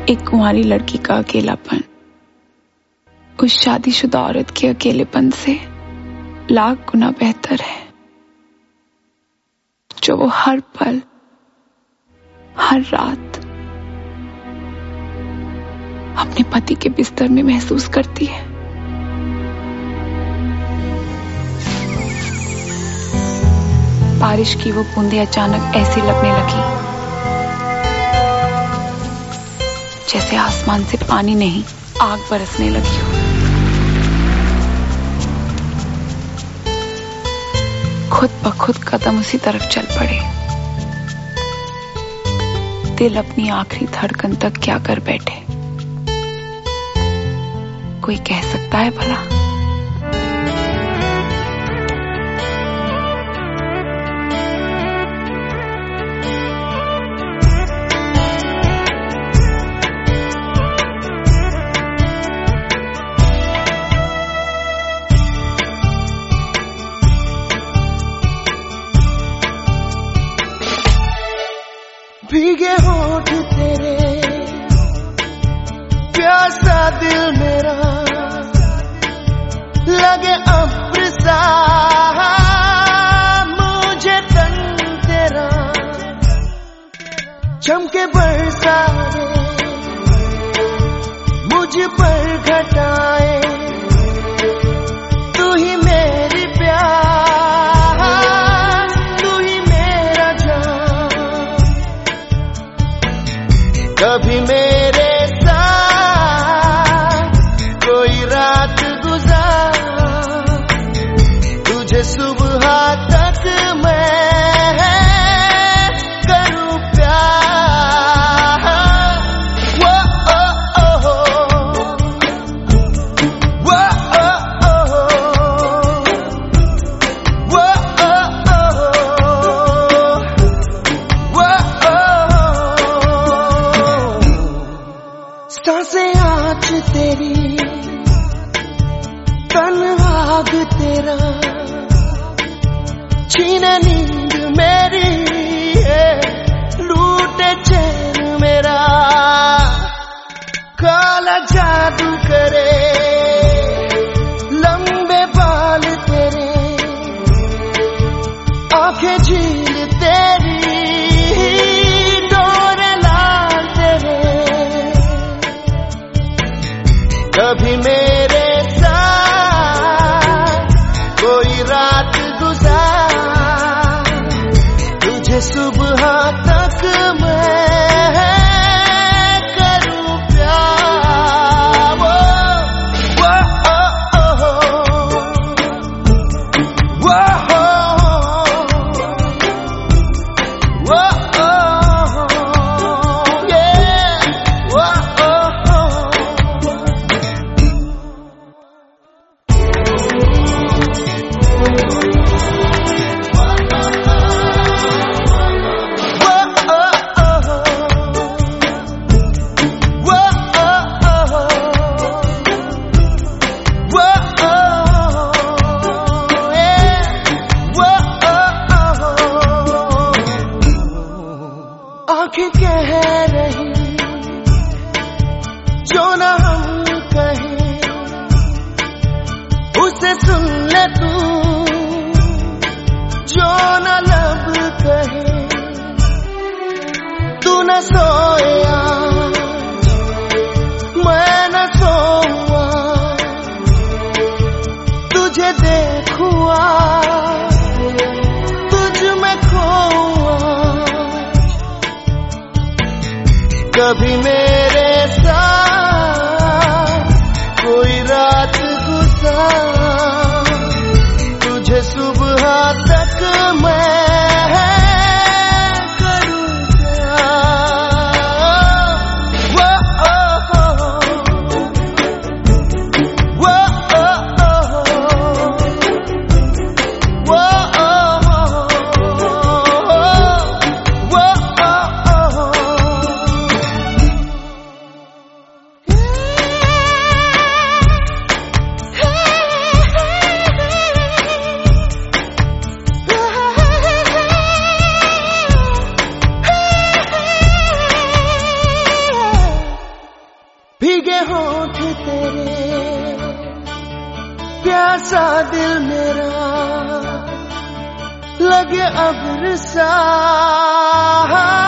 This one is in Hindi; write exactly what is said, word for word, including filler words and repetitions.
एक कुंवारी लड़की का अकेलापन उस शादीशुदा औरत के अकेलेपन से लाख गुना बेहतर है, जो वो हर पल हर रात अपने पति के बिस्तर में महसूस करती है। बारिश की वो बूंदें अचानक ऐसी लगने लगी जैसे आसमान से पानी नहीं आग बरसने लगी हो। खुद ब खुद कदम उसी तरफ चल पड़े। दिल अपनी आखिरी धड़कन तक क्या कर बैठे, कोई कह सकता है भला? भीगे होठ तेरे, प्यासा दिल मेरा, लगे अब्र सा मुझे तन तेरा, चमके बरसाए मुझ पर घटाए, तू ही मेरी प्यार, तू ही मेरा जान। कभी मेरे साथ कोई रात गुजार, तुझे सुबह तक मैं करूं प्यार। वो ओ ओ वो ओ ओ वो ओ सांसें आँच तेरी, तन आग तेरा, छीने नींद मेरी, लूटे चैन मेरा, काला जादू करे लंबे बाल तेरे, आंखें झील तेरी, डोरे लाल तेरे। कभी मेरे साथ कोई रात गुजार, तुझे सुबह तक मैं करूं प्यार। वो वो ओ ओ वो वो ओ ये वो आंखें कह रही जो ना हम कहें, उसे सुन ले तू जो ना लब कहे। तू न सोया मैं न सोऊंगा, तुझे देखूंगा तुझ में खोऊंगा। कभी मेरे साथ कोई रात गुजार, तुझे सुबह तक मैं करूं प्यार। वो ओ वो ओ वो भीगे होठ तेरे, प्यासा दिल मेरा लगे अब्र सा।